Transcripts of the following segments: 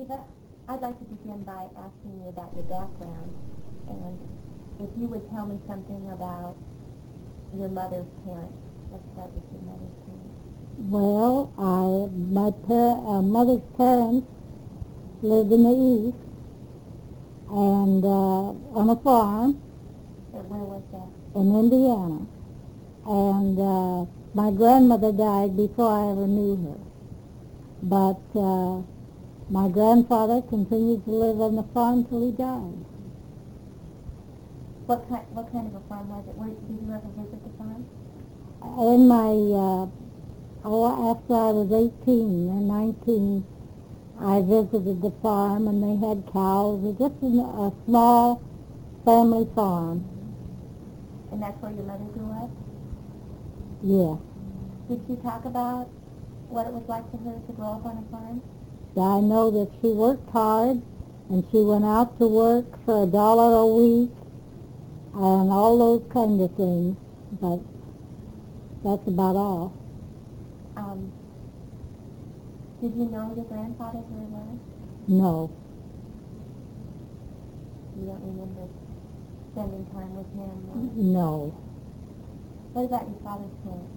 I'd like to begin by asking you about your background, and if you would tell me something about your mother's parents. Let's start with your mother's parents. Well, my mother's parents lived in the East, and on a farm Where was that? in Indiana. And my grandmother died before I ever knew her. But my grandfather continued to live on the farm till he died. What kind of a farm was it? Did you ever visit the farm? In my, after I was 18 and 19, I visited the farm, and they had cows. It was just a small family farm. And that's where your mother grew up? Yes. Did she talk about what it was like for her to grow up on a farm? I know that she worked hard, and she went out to work for $1 a week, and all those kind of things, but that's about all. Did you know your grandfather very well? No. You don't remember spending time with him? No. What about your father's parents?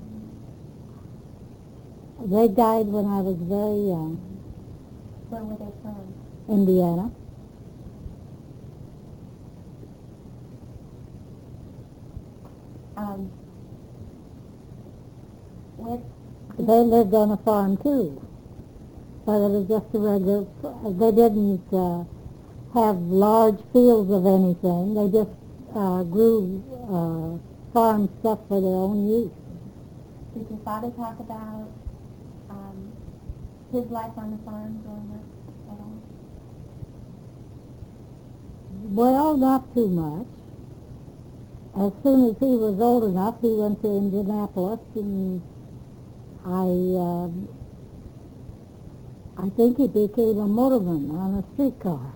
They died when I was very young. Where were they from? Indiana. They lived on a farm too, but it was just a regular. They didn't have large fields of anything. They just grew farm stuff for their own use. Did your father talk about his life on the farm growing up at all? Well, not too much. As soon as he was old enough, he went to Indianapolis, and I think he became a motorman on a streetcar.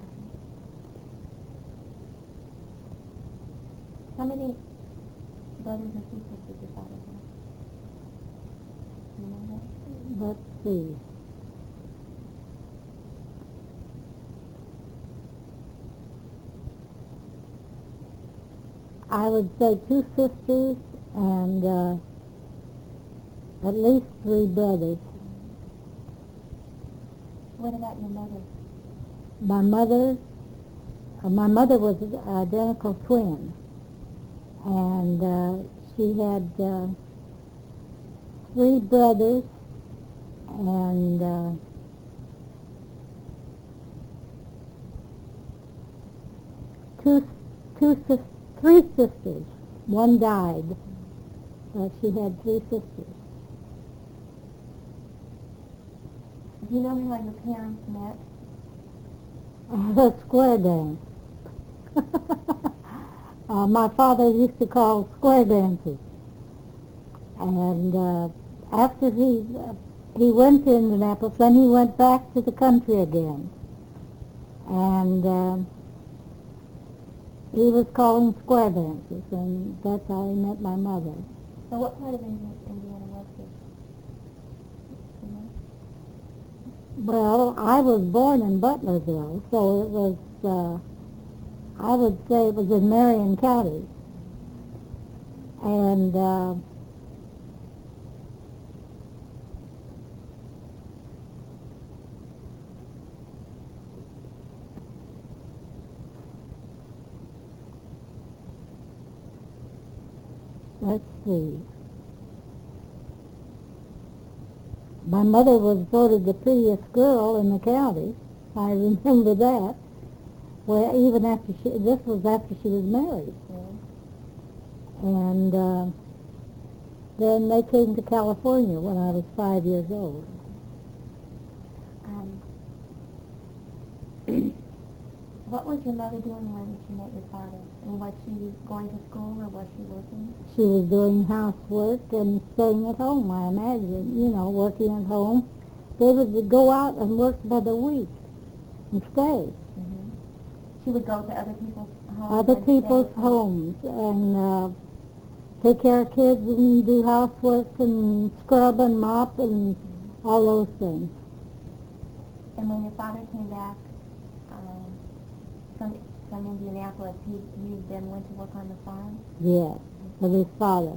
How many brothers and sisters did your father have? Do you know that? Let's see. I would say 2 sisters and at least 3 brothers. What about your mother? My mother was an identical twin, and she had 3 brothers and 3 sisters. One died, but she had 3 sisters. Do you know how your parents met? The square dance. My father used to call square dances. And after he went to Indianapolis, then he went back to the country again. And he was calling square dances, and that's how he met my mother. So what part of Indiana was this? Well, I was born in Butlerville, so it was, I would say it was in Marion County. And let's see. My mother was voted the prettiest girl in the county. I remember that. Well, even after this was after she was married. Yeah. And then they came to California when I was 5 years old. What was your mother doing when she met your father? And was she going to school or was she working? She was doing housework and staying at home, I imagine, working at home. They would go out and work by the week and stay. Mm-hmm. She would go to other people's homes? Other people's homes and take care of kids and do housework and scrub and mop and all those things. And when your father came back from Indianapolis, you then went to work on the farm? Yes, with his father.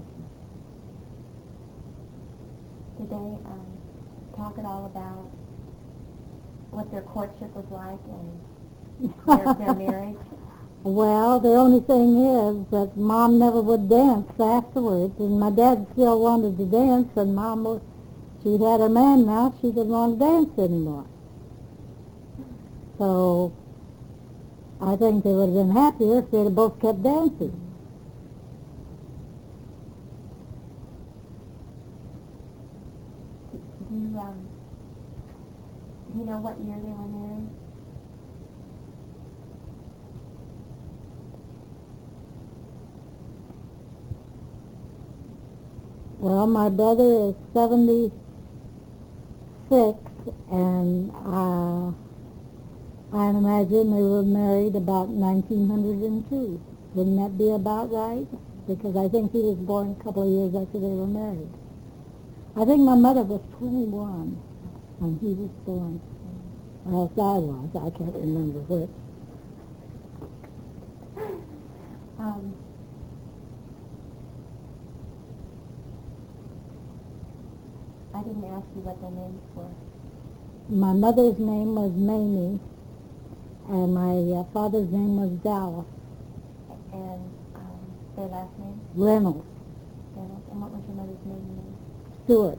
Did they talk at all about what their courtship was like and their marriage? Well, the only thing is that Mom never would dance afterwards, and my dad still wanted to dance, and Mom, she had her man now, she didn't want to dance anymore. So I think they would have been happier if they'd have both kept dancing. Do you know what year they were married? Well, my brother is 76, and I imagine they were married about 1902. Wouldn't that be about right? Because I think he was born a couple of years after they were married. I think my mother was 21 when he was born. Or else I was. I can't remember which. I didn't ask you what their names were. My mother's name was Mamie, and my father's name was Dallas. And their last name? Reynolds. Reynolds. And what was your mother's maiden name? Stewart.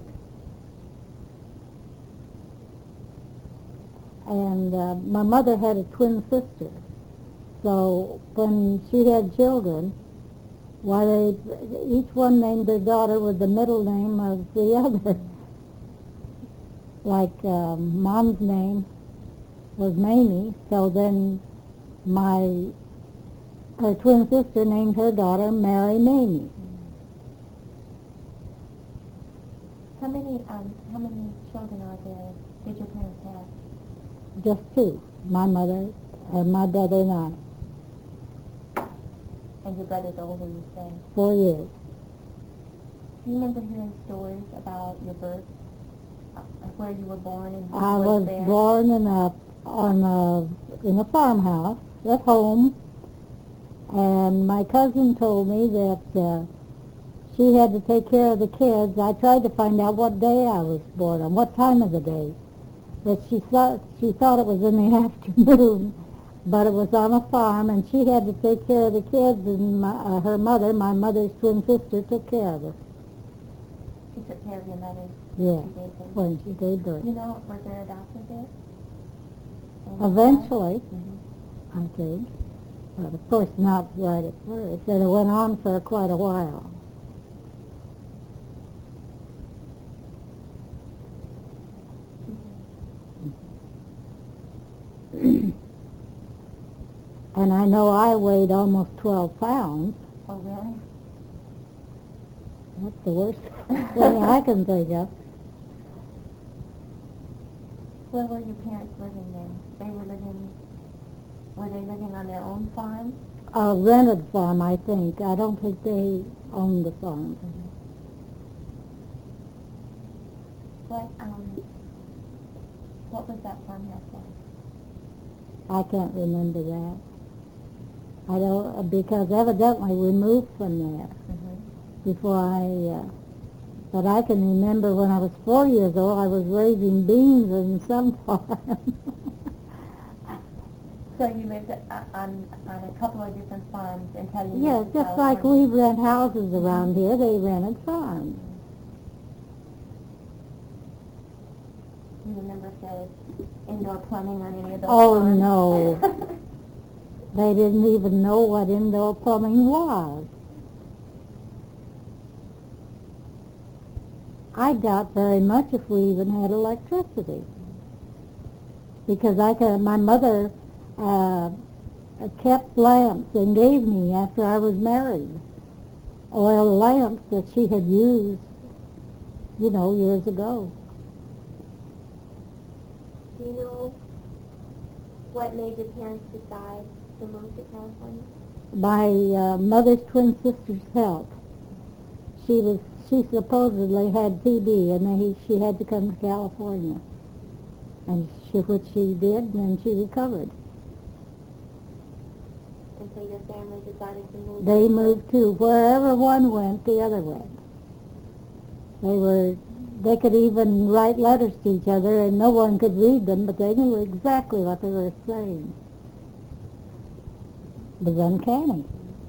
And my mother had a twin sister. So when she had children, why each one named their daughter with the middle name of the other. Like Mom's name was Mamie, so then her twin sister named her daughter Mary Mamie. How many children are there? Did your parents have? Just two, my mother and my brother and I. And your brother's older, you say? 4 years. Do you remember hearing stories about your birth? Where you were born and who I was was there? born in a farmhouse at home, and my cousin told me that she had to take care of the kids. I tried to find out what day I was born on, what time of the day, but she thought it was in the afternoon, but it was on a farm, and she had to take care of the kids, and her mother, my mother's twin sister, took care of her. She took care of your mother? Yeah, when she gave birth. You know, was there a doctor there? Eventually, Mm-hmm. I think. But of course not right at first. And it went on for quite a while. And I know I weighed almost 12 pounds. Oh, really? That's the worst thing I can think of. Where were your parents living then? Were they living on their own farm? A rented farm, I think. I don't think they owned the farm. What was that farmhouse like? I can't remember that. I don't, because evidently we moved from there before but I can remember when I was 4 years old, I was raising beans in some farm. So you lived on a couple of different farms until you Yes, moved to just like California. we rent houses around here, they rented farms. Do you remember if there was indoor plumbing on any of those Oh, farms? no. They didn't even know what indoor plumbing was. I doubt very much if we even had electricity. Because my mother kept lamps and gave me after I was married. Oil lamps that she had used, years ago. Do you know what made your parents decide to move to California? My mother's twin sister's health. She supposedly had TB, and she had to come to California. And to which she did, and then she recovered. And so your family decided to move? They moved too. Wherever one went, the other went. They could even write letters to each other, and no one could read them, but they knew exactly what they were saying. It was uncanny.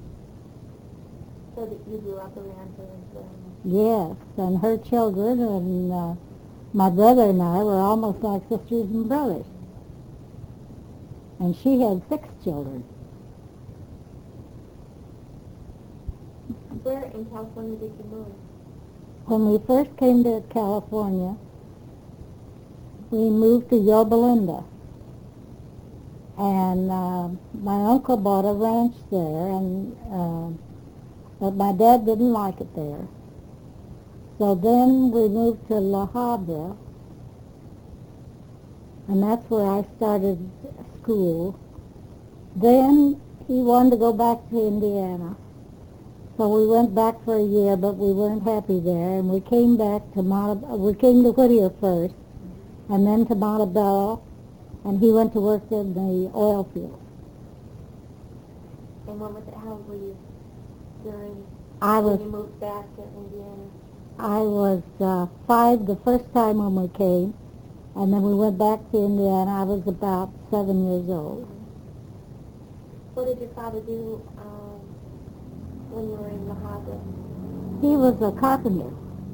So that you grew up around her as well? Yes, and her children and my brother and I were almost like sisters and brothers. And she had 6 children. Where in California did you move? When we first came to California, we moved to Yorba Linda. And my uncle bought a ranch there, and but my dad didn't like it there. So then we moved to La Habra, and that's where I started school. Then he wanted to go back to Indiana. So we went back for a year, but we weren't happy there, and we came back to we came to Whittier first, and then to Montebello, and he went to work in the oil field. And what was it? How old were you during when you moved back to Indiana? I was 5 the first time when we came, and then we went back to Indiana. I was about 7 years old. What did your father do when you were in La Habra? He was a carpenter.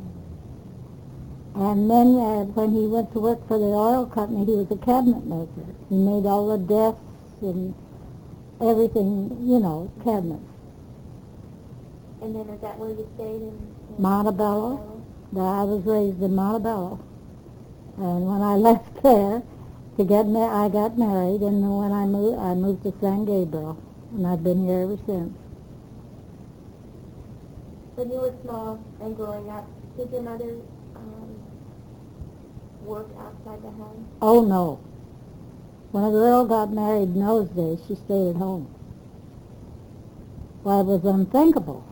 And then when he went to work for the oil company, he was a cabinet maker. He made all the desks and everything, cabinets. And then is that where you stayed in Montebello. I was raised in Montebello. And when I left there I got married, and then when I moved to San Gabriel, and I've been here ever since. When you were small and growing up, did your mother work outside the home? Oh, no. When a girl got married in those days, she stayed at home. Well, it was unthinkable.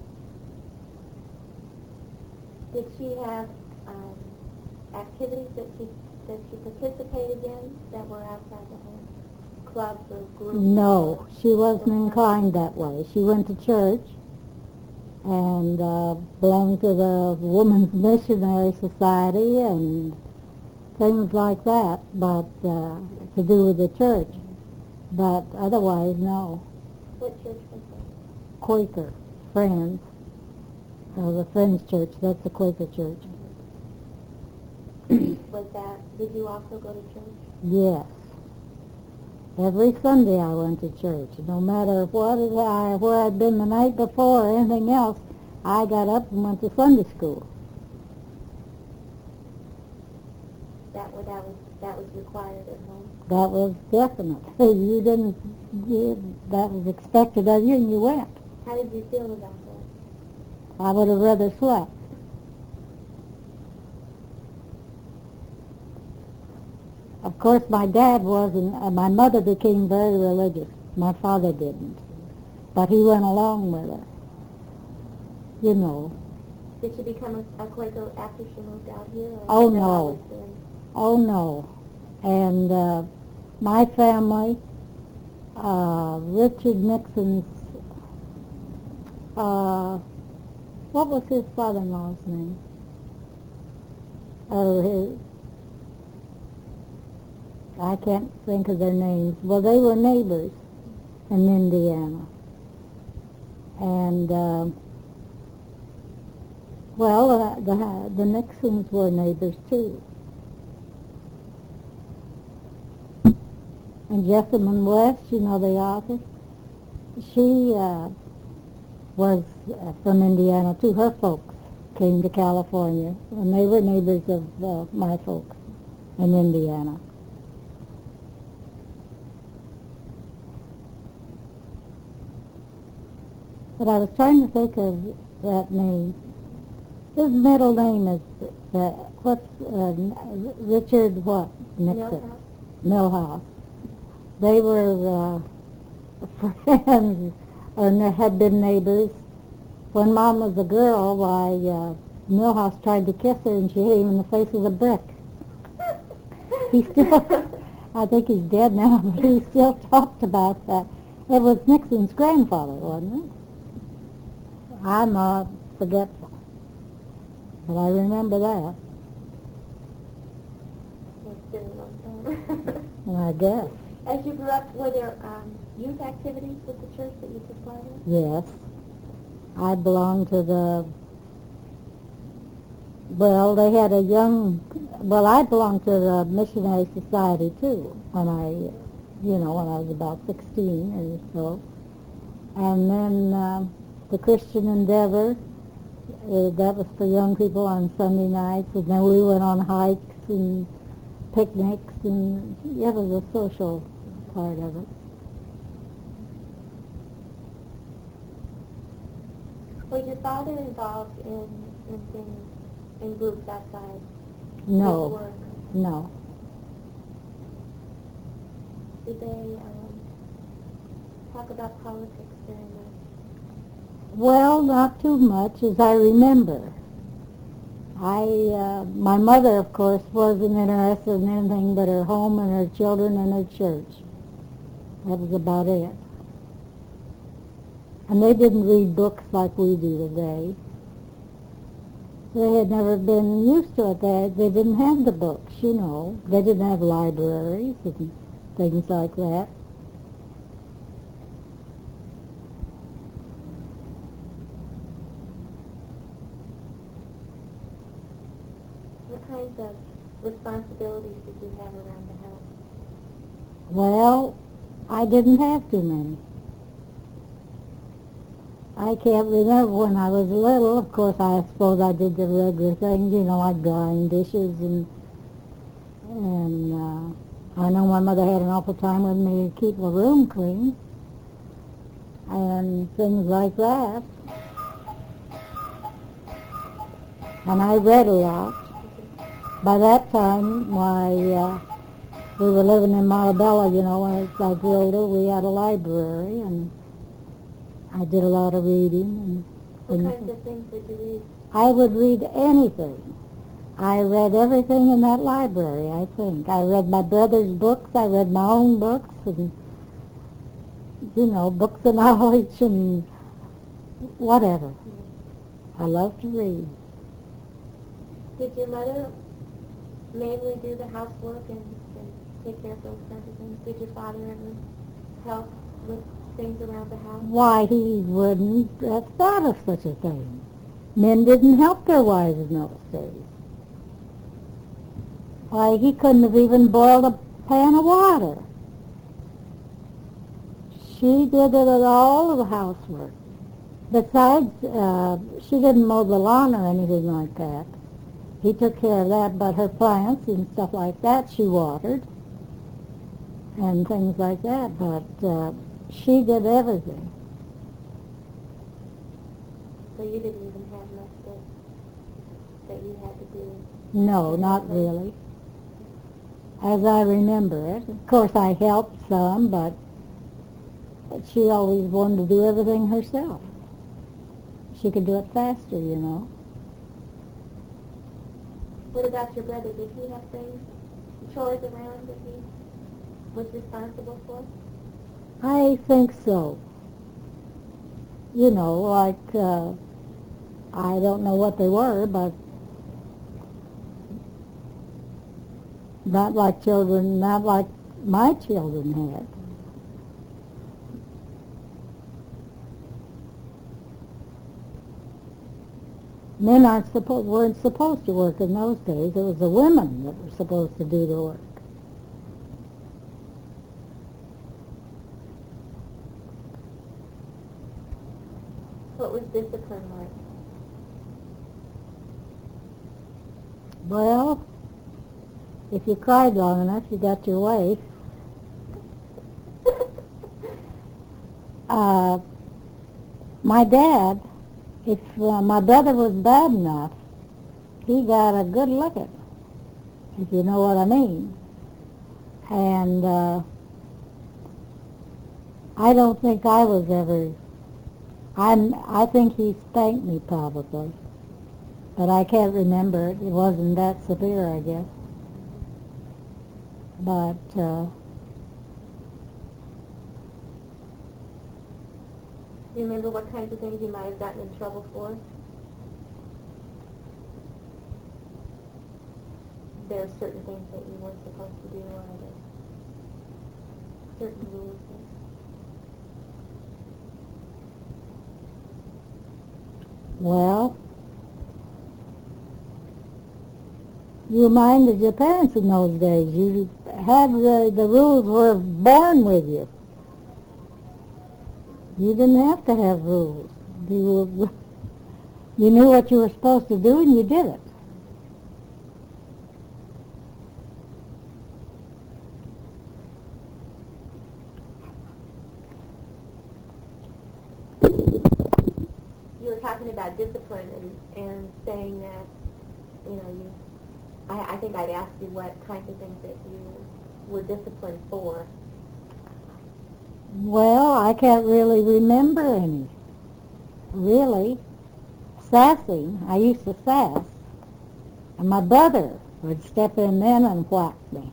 Did she have activities that she participated in that were outside the home? Clubs or groups? No, she wasn't inclined that way. She went to church and belonged to the Women's Missionary Society and things like that, but to do with the church. But otherwise, no. What church was that? Quaker Friends. The Friends Church, that's the Quaker church. Did you also go to church? Yes. Every Sunday I went to church. No matter where I'd been the night before or anything else, I got up and went to Sunday school. That was required at home? That was definite. That was expected of you, and you went. How did you feel about that? I would have rather slept. Of course, my dad wasn't. My mother became very religious. My father didn't. But he went along with her. Did she become a Quaker after she moved out here? Oh, no. Oh, no. And my family, Richard Nixon's, what was his father-in-law's name? I can't think of their names. Well, they were neighbors in Indiana. And, the Nixons were neighbors, too. And Jessamine West, the author, she was from Indiana, too. Her folks came to California, and they were neighbors of my folks in Indiana. But I was trying to think of that name. His middle name is, Richard what? Nixon. Milhouse. They were friends, or had been neighbors. When Mom was a girl, Milhouse tried to kiss her, and she hit him in the face with a brick. He still I think he's dead now, but he still talked about that. It was Nixon's grandfather, wasn't it? I'm forgetful, but I remember that. It's been a long time. I guess. As you grew up, were there youth activities with the church that you took part in? Yes. I belonged to they had I belonged to the Missionary Society too when I was about 16 or so. And then the Christian Endeavor, that was for young people on Sunday nights, and then we went on hikes and picnics, and it was a social part of it. Was your father involved in things, in groups outside No, his work? no. Did they talk about politics very much? Well, not too much, as I remember. My mother, of course, wasn't interested in anything but her home and her children and her church. That was about it. And they didn't read books like we do today. They had never been used to it. They didn't have the books, They didn't have libraries and things like that. What kinds of responsibilities did you have around the house? Well, I didn't have too many. I can't remember when I was little. Of course, I suppose I did the regular things, like drying dishes and I know my mother had an awful time with me to keep the room clean and things like that. And I read a lot. By that time, we were living in Montebello, when I grew older, we had a library, and I did a lot of reading. What kinds of things did you read? I would read anything. I read everything in that library, I think. I read my brother's books, I read my own books, and, books of knowledge and whatever. I love to read. Did your mother mainly do the housework and take care of those kinds of things? Did your father ever help with things around the house? Why, he wouldn't have thought of such a thing. Men didn't help their wives in those days. Why, he couldn't have even boiled a pan of water. She did it at all of the housework. Besides, she didn't mow the lawn or anything like that. He took care of that, but her plants and stuff like that, she watered and things like that, but she did everything. So you didn't even have much that you had to do? No, not really. As I remember it. Of course, I helped some, but she always wanted to do everything herself. She could do it faster, What about your brother? Did he have things, chores around that he was responsible for? I think so. I don't know what they were, but not like my children had. Men weren't supposed to work in those days. It was the women that were supposed to do the work. What was discipline like? Well, if you cried long enough, you got your way. My dad, if my brother was bad enough, he got a good licking, if you know what I mean. And I don't think I was ever, I think he spanked me probably, but I can't remember it. It wasn't that severe, I guess. But Do you remember what kinds of things you might have gotten in trouble for? There are certain things that you weren't supposed to do, or are there certain rules that... well, you minded your parents in those days. You had the rules were born with you. You didn't have to have rules. You knew what you were supposed to do, and you did it. You were talking about discipline and saying that, I think I'd asked you what kinds of things that you were disciplined for. Well, I can't really remember any. Really. Sassing. I used to sass. And my brother would step in then and whack me.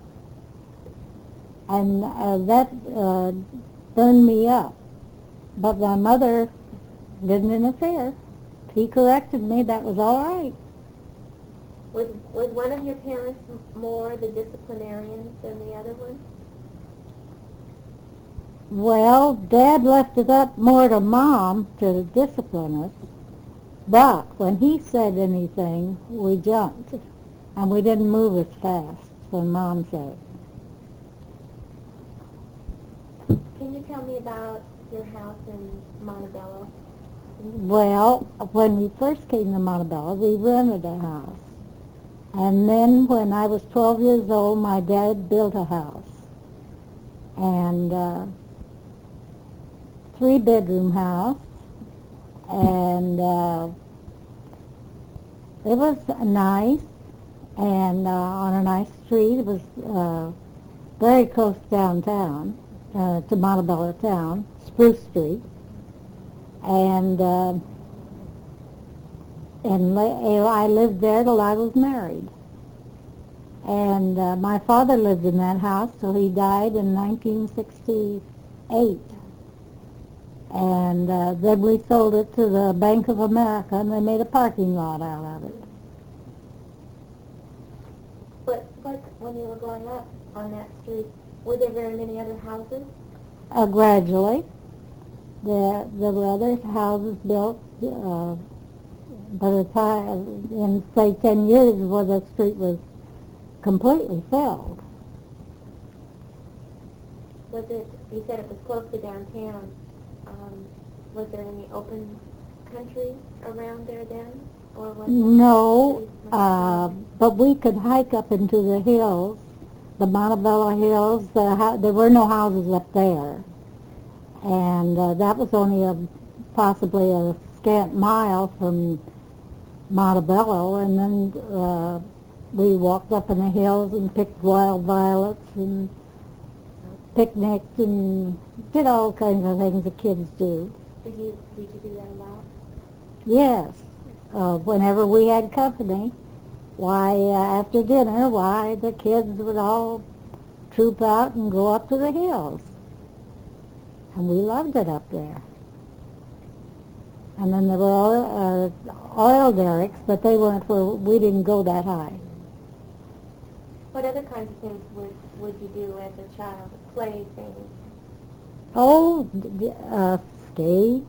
And that burned me up. But my mother didn't interfere. He corrected me. That was all right. Was one of your parents more the disciplinarian than the other one? Well, Dad left it up more to Mom to discipline us, but when he said anything, we jumped, and we didn't move as fast when Mom said it. Can you tell me about your house in Montebello? Well, when we first came to Montebello, we rented a house, and then when I was 12 years old, my dad built a house, and 3-bedroom house, and it was nice, and on a nice street. It was very close downtown, to Montebello town, Spruce Street, and I lived there till I was married. And my father lived in that house till he died in 1968. And then we sold it to the Bank of America, and they made a parking lot out of it. But when you were growing up on that street, were there very many other houses? Gradually, there were other houses built. By the time, in say 10 years, before the street was completely filled. Was it? You said it was close to downtown. Was there any open country around there then? Or was no, but we could hike up into the hills, the Montebello Hills. There were no houses up there. And that was only possibly a scant mile from Montebello. And then we walked up in the hills and picked wild violets and picnicked and did all kinds of things the kids do. Did you do that a lot? Yes. Whenever we had company, after dinner, the kids would all troop out and go up to the hills. And we loved it up there. And then there were oil derricks, but they weren't we didn't go that high. What other kinds of things would you do as a child? Play things? Oh, skate,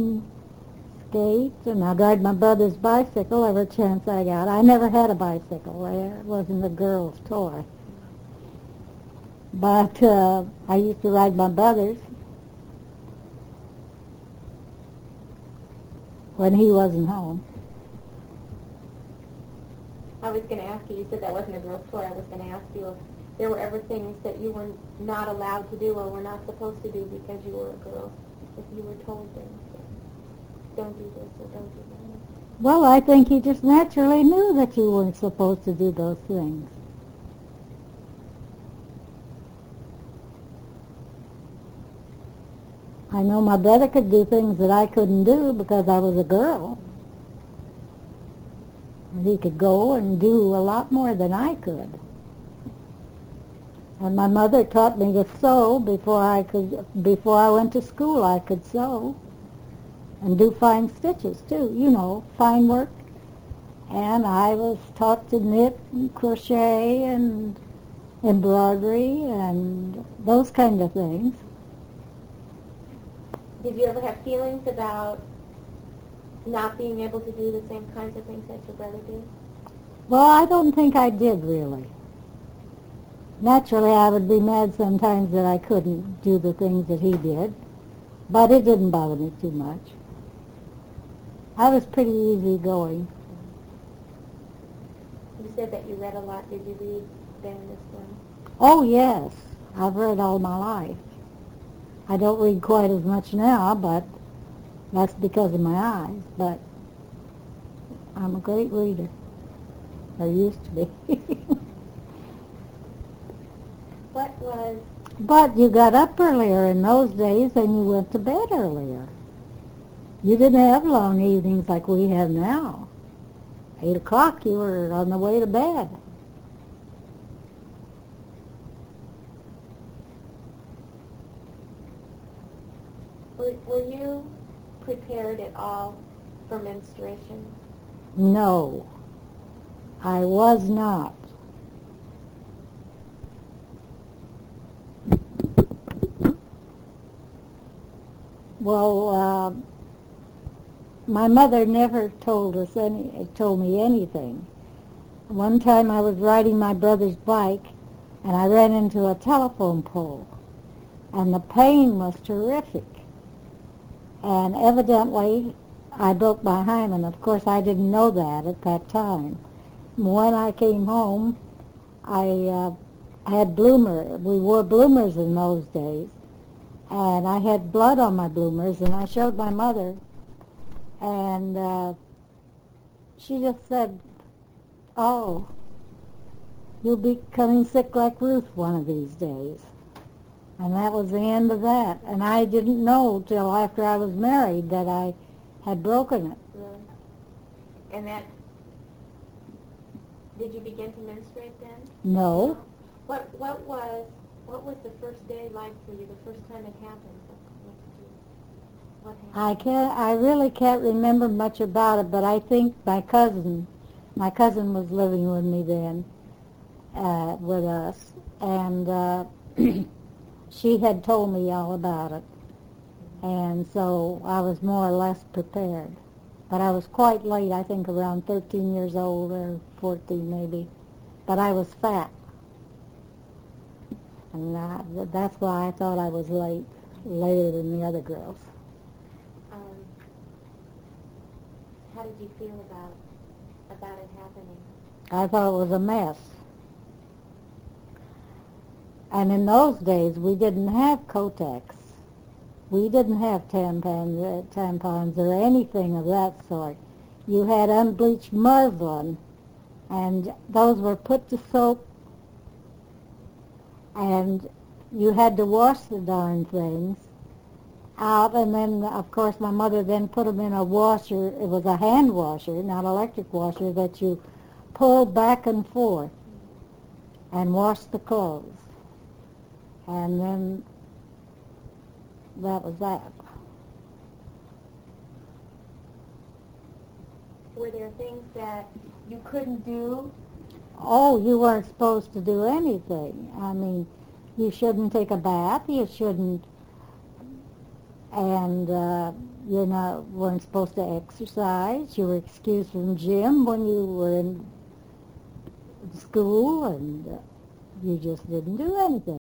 and I'd ride my brother's bicycle every chance I got. I never had a bicycle. It wasn't a girl's toy. But I used to ride my brother's when he wasn't home. I was going to ask you said that wasn't a girl's toy. I was going to ask you if there were ever things that you were not allowed to do or were not supposed to do because you were a girl. If you were told things, don't do this or don't do that. Well, I think you just naturally knew that you weren't supposed to do those things. I know my brother could do things that I couldn't do because I was a girl. He could go and do a lot more than I could. And my mother taught me to sew before I went to school. I could sew and do fine stitches too, fine work. And I was taught to knit and crochet and embroidery and those kind of things. Did you ever have feelings about not being able to do the same kinds of things that your brother did? Well, I don't think I did really. Naturally, I would be mad sometimes that I couldn't do the things that he did, but it didn't bother me too much. I was pretty easygoing. You said that you read a lot. Did you read then this one? Oh, yes. I've read all my life. I don't read quite as much now, but that's because of my eyes. But I'm a great reader. I used to be. What was... But you got up earlier in those days and you went to bed earlier. You didn't have long evenings like we have now. 8 o'clock, you were on the way to bed. Were you prepared at all for menstruation? No, I was not. Well, my mother never told me anything. One time I was riding my brother's bike and I ran into a telephone pole and the pain was terrific. And evidently I broke my hymen. Of course I didn't know that at that time. When I came home, I had bloomer. We wore bloomers in those days. And I had blood on my bloomers, and I showed my mother, and she just said, "Oh, you'll be coming sick like Ruth one of these days." And that was the end of that. And I didn't know till after I was married that I had broken it. Really? And that... Did you begin to menstruate then? No. What was the first day like for you? The first time it happened? What happened? I really can't remember much about it, but I think my cousin was living with me then, with us, and she had told me all about it, and so I was more or less prepared. But I was quite late, I think around 13 years old or 14 maybe, but I was fat. And that's why I thought I was later than the other girls. How did you feel about it happening? I thought it was a mess. And in those days, we didn't have Kotex. We didn't have tampons or anything of that sort. You had unbleached muslin, and those were put to soak, and you had to wash the darn things out, and then, of course, my mother then put them in a washer. It was a hand washer, not electric washer, that you pulled back and forth and washed the clothes. And then that was that. Were there things that you couldn't do? Oh, you weren't supposed to do anything. I mean, you shouldn't take a bath. You shouldn't, and weren't supposed to exercise. You were excused from gym when you were in school, and you just didn't do anything.